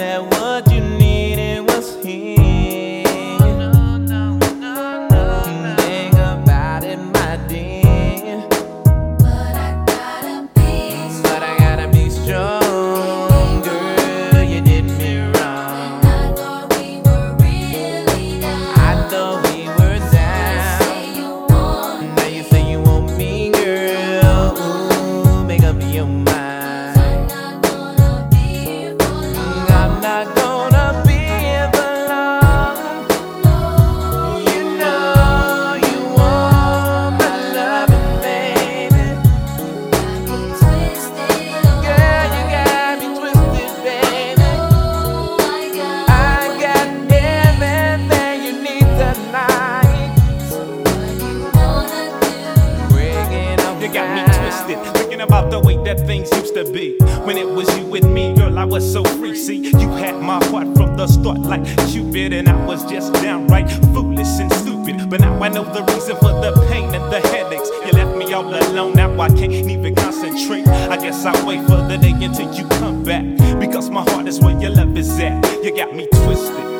that what you needed was here. Think about it, my dear. But I gotta be strong, girl. You did me wrong. I thought we were really down. I thought we were down. Now you say you want me, girl. Ooh, make up your mind. I'm not gonna be here for long. You know you want my loving, baby. Girl, you got me twisted, baby. I got everything you need tonight. You got me twisted, thinking about the way that things used to be. When it was you with me, girl, I was so free. See, you had my heart from the start like Cupid, and I was just downright foolish and stupid. But now I know the reason for the pain and the headaches. You left me all alone, now I can't even concentrate. I guess I'll wait for the day until you come back, because my heart is where your love is at. You got me twisted.